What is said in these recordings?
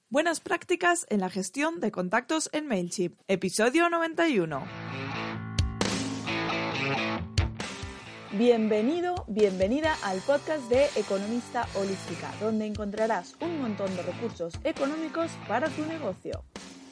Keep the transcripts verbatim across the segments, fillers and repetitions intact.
Buenas prácticas en la gestión de contactos en MailChimp, episodio noventa y uno. Bienvenido, bienvenida al podcast de Economista Holística, donde encontrarás un montón de recursos económicos para tu negocio.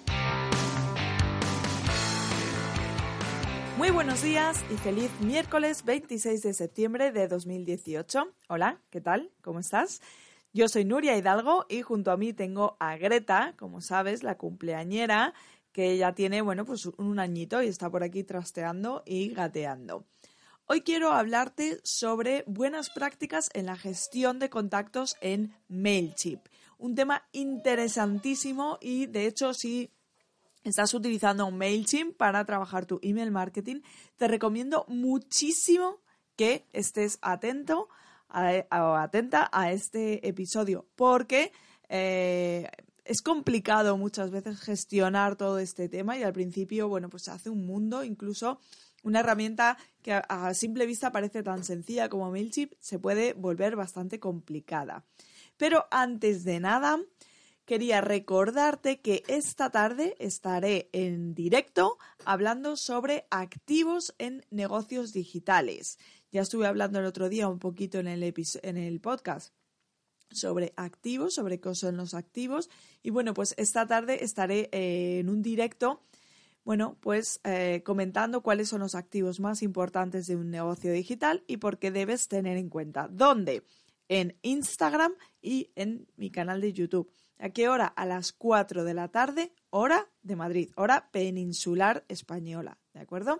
Muy buenos días y feliz miércoles veintiséis de septiembre de dos mil dieciocho. Hola, ¿qué tal? ¿Cómo estás? Yo soy Nuria Hidalgo y junto a mí tengo a Greta, como sabes, la cumpleañera, que ya tiene, bueno, pues un añito y está por aquí trasteando y gateando. Hoy quiero hablarte sobre buenas prácticas en la gestión de contactos en MailChimp. Un tema interesantísimo y, de hecho, si estás utilizando un MailChimp para trabajar tu email marketing, te recomiendo muchísimo que estés atento o atenta a este episodio porque eh, es complicado muchas veces gestionar todo este tema y al principio, bueno, pues se hace un mundo, incluso una herramienta que a, a simple vista parece tan sencilla como MailChimp se puede volver bastante complicada. Pero antes de nada, quería recordarte que esta tarde estaré en directo hablando sobre activos en negocios digitales. Ya estuve hablando el otro día un poquito en el, episo- en el podcast sobre activos, sobre qué son los activos. Y bueno, pues esta tarde estaré eh, en un directo, bueno, pues eh, comentando cuáles son los activos más importantes de un negocio digital y por qué debes tener en cuenta. ¿Dónde? En Instagram y en mi canal de YouTube. ¿A qué hora? A las cuatro de la tarde, hora de Madrid, hora peninsular española, ¿de acuerdo?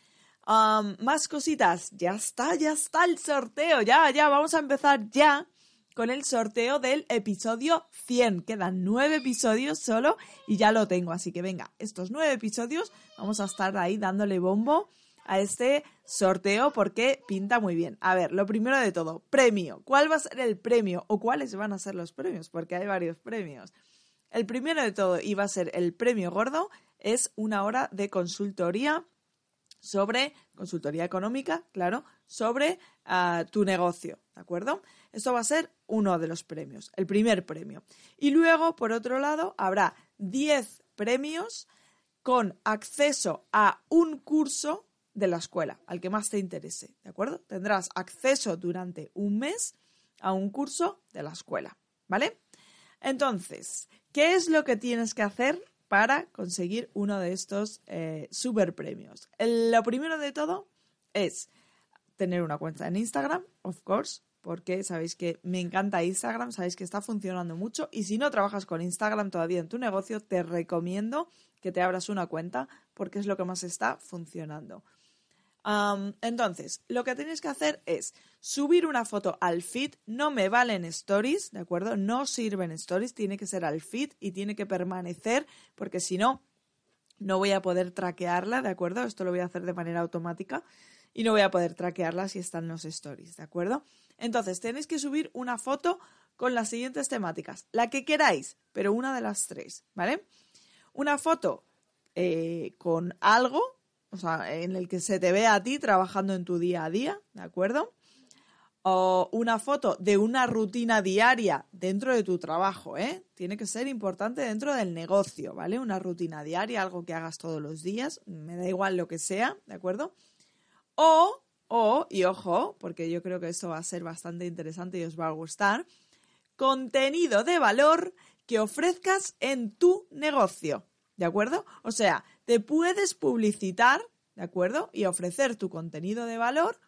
Um, más cositas, ya está, ya está el sorteo, ya, ya, vamos a empezar ya con el sorteo del episodio cien. Quedan nueve episodios solo y ya lo tengo, así que venga, estos nueve episodios vamos a estar ahí dándole bombo a este sorteo porque pinta muy bien. A ver, lo primero de todo, premio. ¿Cuál va a ser el premio o cuáles van a ser los premios? Porque hay varios premios. El primero de todo, y va a ser el premio gordo, es una hora de consultoría sobre, consultoría económica, claro, sobre uh, tu negocio, ¿de acuerdo? Esto va a ser uno de los premios, el primer premio. Y luego, por otro lado, habrá diez premios con acceso a un curso de la escuela, al que más te interese, ¿de acuerdo? Tendrás acceso durante un mes a un curso de la escuela, ¿vale? Entonces, ¿qué es lo que tienes que hacer para conseguir uno de estos eh, super premios? El, lo primero de todo es tener una cuenta en Instagram, of course, porque sabéis que me encanta Instagram, sabéis que está funcionando mucho y si no trabajas con Instagram todavía en tu negocio, te recomiendo que te abras una cuenta porque es lo que más está funcionando. Um, entonces, lo que tenéis que hacer es subir una foto al feed, no me valen stories, ¿de acuerdo? No sirven stories, tiene que ser al feed y tiene que permanecer porque si no, no voy a poder traquearla, ¿de acuerdo? Esto lo voy a hacer de manera automática y no voy a poder traquearla si están los stories, ¿de acuerdo? Entonces, tenéis que subir una foto con las siguientes temáticas, la que queráis, pero una de las tres, ¿vale? Una foto eh, con algo, o sea, en el que se te vea a ti trabajando en tu día a día, ¿de acuerdo? O una foto de una rutina diaria dentro de tu trabajo, ¿eh? Tiene que ser importante dentro del negocio, ¿vale? Una rutina diaria, algo que hagas todos los días, me da igual lo que sea, ¿de acuerdo? O, o, y ojo, porque yo creo que esto va a ser bastante interesante y os va a gustar, contenido de valor que ofrezcas en tu negocio, ¿de acuerdo? O sea, te puedes publicitar, ¿de acuerdo? Y ofrecer tu contenido de valor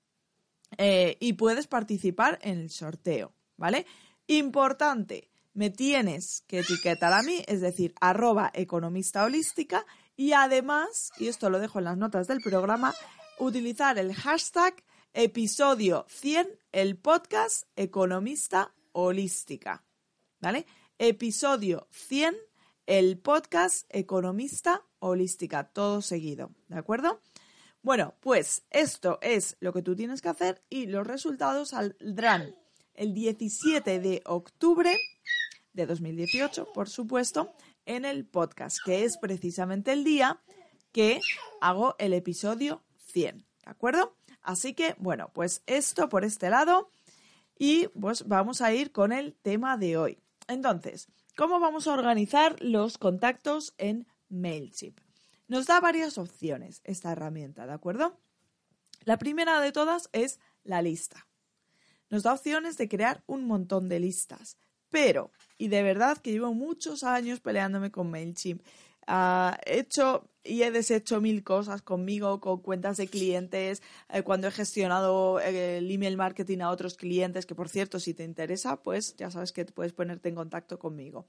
eh, y puedes participar en el sorteo, ¿vale? Importante, me tienes que etiquetar a mí, es decir, arroba economista holística y además, y esto lo dejo en las notas del programa, utilizar el hashtag episodio cien, el podcast economista holística, ¿vale? Episodio cien, el podcast economista holística, todo seguido, ¿de acuerdo? Bueno, pues esto es lo que tú tienes que hacer y los resultados saldrán el diecisiete de octubre de dos mil dieciocho, por supuesto, en el podcast, que es precisamente el día que hago el episodio cien, ¿de acuerdo? Así que, bueno, pues esto por este lado y pues vamos a ir con el tema de hoy. Entonces, ¿cómo vamos a organizar los contactos en MailChimp? Nos da varias opciones esta herramienta, ¿de acuerdo? La primera de todas es la lista. Nos da opciones de crear un montón de listas, pero, y de verdad que llevo muchos años peleándome con MailChimp, uh, he hecho y he deshecho mil cosas conmigo, con cuentas de clientes, eh, cuando he gestionado eh, el email marketing a otros clientes, que por cierto, si te interesa, pues ya sabes que puedes ponerte en contacto conmigo.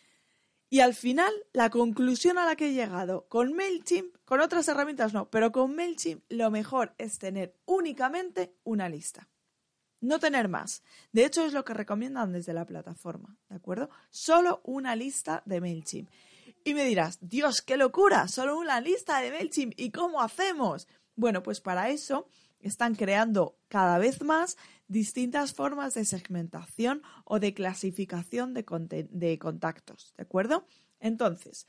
Y al final, la conclusión a la que he llegado con MailChimp, con otras herramientas no, pero con MailChimp lo mejor es tener únicamente una lista. No tener más. De hecho, es lo que recomiendan desde la plataforma, ¿de acuerdo? Solo una lista de MailChimp. Y me dirás, Dios, qué locura, solo una lista de MailChimp, ¿y cómo hacemos? Bueno, pues para eso están creando cada vez más distintas formas de segmentación o de clasificación de, conte- de contactos, ¿de acuerdo? Entonces,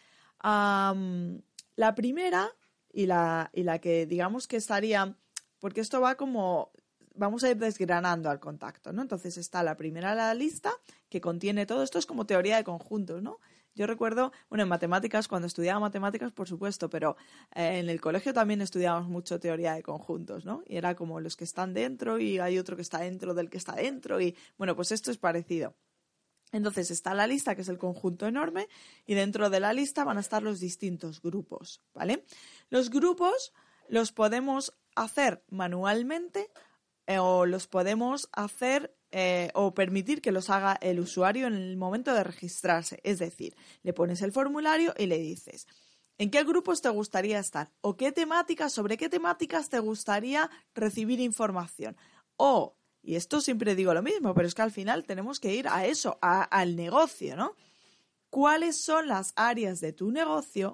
um, la primera y la, y la que digamos que estaría, porque esto va como, vamos a ir desgranando al contacto, ¿no? Entonces está la primera la lista que contiene todo, esto es como teoría de conjuntos, ¿no? Yo recuerdo, bueno, en matemáticas, cuando estudiaba matemáticas, por supuesto, pero eh, en el colegio también estudiábamos mucho teoría de conjuntos, ¿no? Y era como los que están dentro y hay otro que está dentro del que está dentro y, bueno, pues esto es parecido. Entonces está la lista, que es el conjunto enorme, y dentro de la lista van a estar los distintos grupos, ¿vale? Los grupos los podemos hacer manualmente eh, o los podemos hacer Eh, o permitir que los haga el usuario en el momento de registrarse. Es decir, le pones el formulario y le dices ¿en qué grupos te gustaría estar? ¿O qué temáticas, sobre qué temáticas te gustaría recibir información? O, y esto siempre digo lo mismo, pero es que al final tenemos que ir a eso, a, al negocio, ¿no? ¿Cuáles son las áreas de tu negocio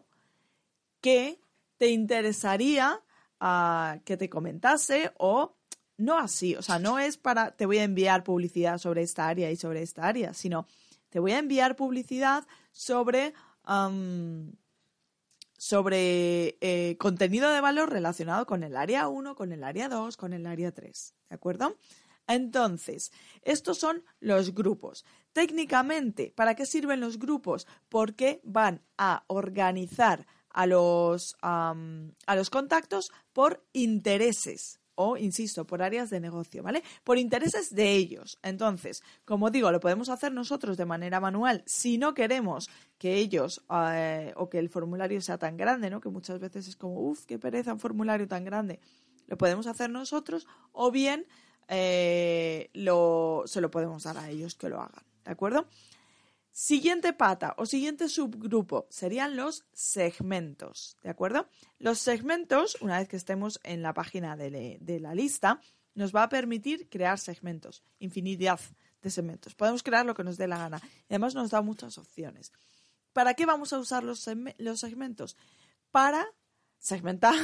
que te interesaría uh, que te comentase o no así, o sea, no es para te voy a enviar publicidad sobre esta área y sobre esta área, sino te voy a enviar publicidad sobre, um, sobre eh, contenido de valor relacionado con el área uno, con el área dos, con el área tres, ¿de acuerdo? Entonces, estos son los grupos. Técnicamente, ¿para qué sirven los grupos? Porque van a organizar a los, um, a los contactos por intereses. O, insisto, por áreas de negocio, ¿vale? Por intereses de ellos. Entonces, como digo, lo podemos hacer nosotros de manera manual si no queremos que ellos eh, o que el formulario sea tan grande, ¿no? Que muchas veces es como, uff, qué pereza un formulario tan grande. Lo podemos hacer nosotros o bien eh, lo, se lo podemos dar a ellos que lo hagan, ¿de acuerdo? Siguiente pata o siguiente subgrupo serían los segmentos, ¿de acuerdo? Los segmentos, una vez que estemos en la página de, le, de la lista, nos va a permitir crear segmentos, infinidad de segmentos. Podemos crear lo que nos dé la gana. Y además nos da muchas opciones. ¿Para qué vamos a usar los, los segmentos? Para segmentar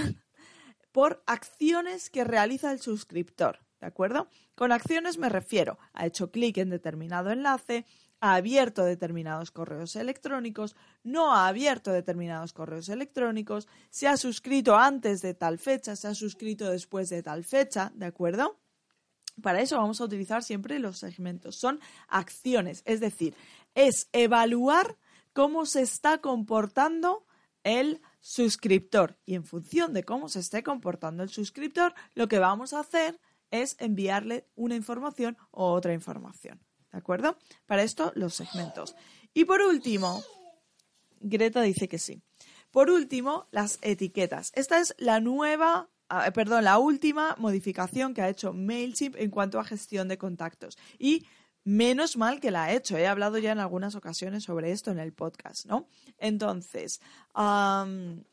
por acciones que realiza el suscriptor, ¿de acuerdo? Con acciones me refiero, ha hecho clic en determinado enlace, ha abierto determinados correos electrónicos, no ha abierto determinados correos electrónicos, se ha suscrito antes de tal fecha, se ha suscrito después de tal fecha, ¿de acuerdo? Para eso vamos a utilizar siempre los segmentos. Son acciones, es decir, es evaluar cómo se está comportando el suscriptor. Y en función de cómo se esté comportando el suscriptor, lo que vamos a hacer es enviarle una información u otra información. ¿De acuerdo? Para esto, los segmentos. Y por último, Greta dice que sí. Por último, las etiquetas. Esta es la nueva, eh, perdón, la última modificación que ha hecho MailChimp en cuanto a gestión de contactos. Y menos mal que la ha hecho. He hablado ya en algunas ocasiones sobre esto en el podcast, ¿no? Entonces, um,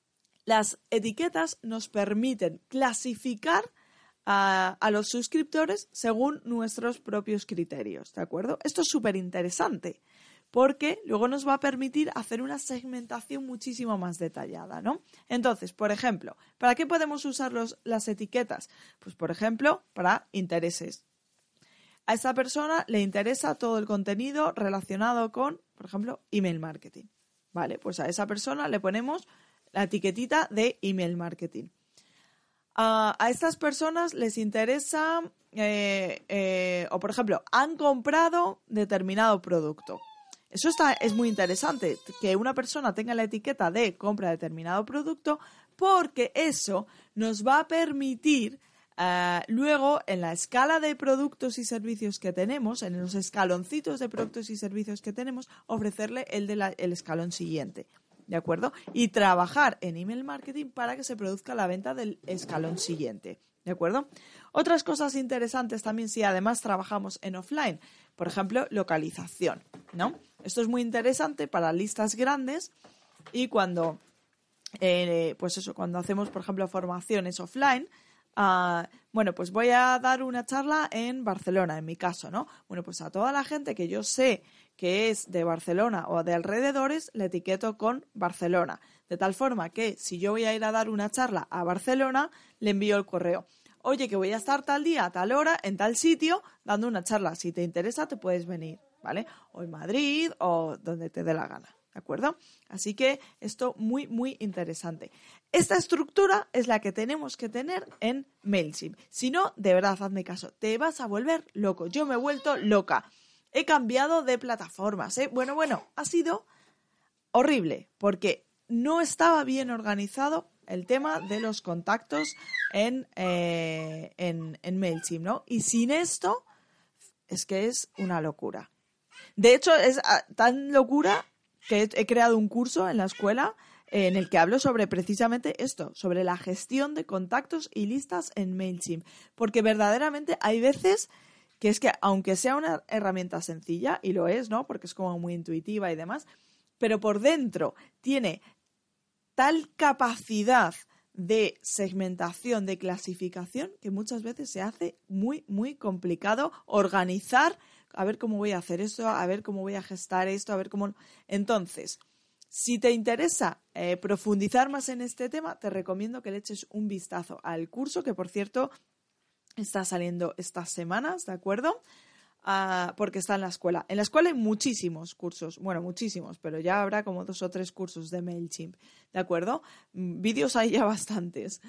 las etiquetas nos permiten clasificar A, a los suscriptores según nuestros propios criterios, ¿de acuerdo? Esto es súper interesante porque luego nos va a permitir hacer una segmentación muchísimo más detallada, ¿no? Entonces, por ejemplo, ¿para qué podemos usar los, las etiquetas? Pues, por ejemplo, para intereses. A esta persona le interesa todo el contenido relacionado con, por ejemplo, email marketing. Vale, pues a esa persona le ponemos la etiquetita de email marketing. Uh, a estas personas les interesa, eh, eh, o por ejemplo, han comprado determinado producto. Eso está, es muy interesante, que una persona tenga la etiqueta de compra determinado producto, porque eso nos va a permitir uh, luego en la escala de productos y servicios que tenemos, en los escaloncitos de productos y servicios que tenemos, ofrecerle el del el escalón siguiente, ¿de acuerdo? Y trabajar en email marketing para que se produzca la venta del escalón siguiente, ¿de acuerdo? Otras cosas interesantes también si además trabajamos en offline, por ejemplo, localización, ¿no? Esto es muy interesante para listas grandes y cuando, eh, pues eso, cuando hacemos, por ejemplo, formaciones offline, uh, bueno, pues voy a dar una charla en Barcelona, en mi caso, ¿no? Bueno, pues a toda la gente que yo sé que es de Barcelona o de alrededores, le etiqueto con Barcelona, de tal forma que si yo voy a ir a dar una charla a Barcelona, le envío el correo. Oye, que voy a estar tal día, a tal hora, en tal sitio, dando una charla. Si te interesa, te puedes venir, ¿vale? O en Madrid o donde te dé la gana, ¿de acuerdo? Así que esto muy, muy interesante. Esta estructura es la que tenemos que tener en MailChimp. Si no, de verdad, hazme caso, te vas a volver loco. Yo me he vuelto loca. He cambiado de plataformas, ¿eh? Bueno, bueno, ha sido horrible porque no estaba bien organizado el tema de los contactos en, eh, en, en MailChimp, ¿no? Y sin esto es que es una locura. De hecho, es tan locura que he, he creado un curso en la escuela en el que hablo sobre precisamente esto, sobre la gestión de contactos y listas en MailChimp. Porque verdaderamente hay veces que es que, aunque sea una herramienta sencilla, y lo es, ¿no? Porque es como muy intuitiva y demás, pero por dentro tiene tal capacidad de segmentación, de clasificación, que muchas veces se hace muy, muy complicado organizar, a ver cómo voy a hacer esto, a ver cómo voy a gestar esto, a ver cómo... Entonces, si te interesa eh, profundizar más en este tema, te recomiendo que le eches un vistazo al curso, que por cierto está saliendo estas semanas, ¿de acuerdo? Uh, porque está en la escuela. En la escuela hay muchísimos cursos, bueno, muchísimos, pero ya habrá como dos o tres cursos de MailChimp, ¿de acuerdo? Vídeos hay ya bastantes.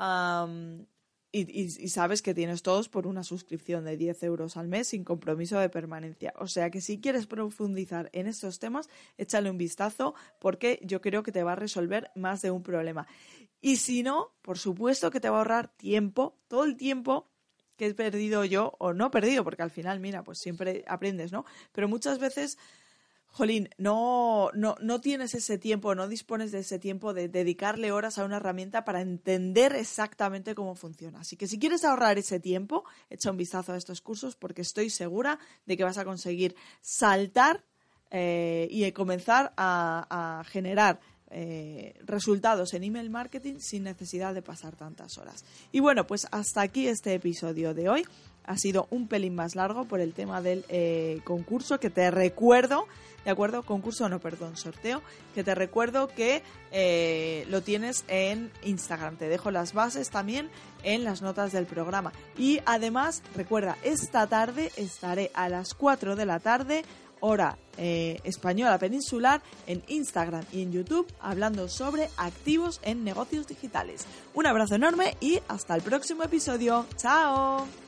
Um, y, y, y sabes que tienes todos por una suscripción de diez euros al mes sin compromiso de permanencia. O sea que si quieres profundizar en estos temas, échale un vistazo porque yo creo que te va a resolver más de un problema. Y si no, por supuesto que te va a ahorrar tiempo, todo el tiempo que he perdido yo, o no perdido, porque al final, mira, pues siempre aprendes, ¿no? Pero muchas veces, jolín, no, no, no tienes ese tiempo, no dispones de ese tiempo de dedicarle horas a una herramienta para entender exactamente cómo funciona. Así que si quieres ahorrar ese tiempo, echa un vistazo a estos cursos porque estoy segura de que vas a conseguir saltar eh, y comenzar a, a generar Eh, resultados en email marketing sin necesidad de pasar tantas horas. Y bueno, pues hasta aquí este episodio de hoy. Ha sido un pelín más largo por el tema del eh, concurso, que te recuerdo, ¿de acuerdo? Concurso, no, perdón, sorteo, que te recuerdo que eh, lo tienes en Instagram. Te dejo las bases también en las notas del programa. Y además, recuerda, esta tarde estaré a las cuatro de la tarde, hora eh, española peninsular, en Instagram y en YouTube, hablando sobre activos en negocios digitales. Un abrazo enorme y hasta el próximo episodio. ¡Chao!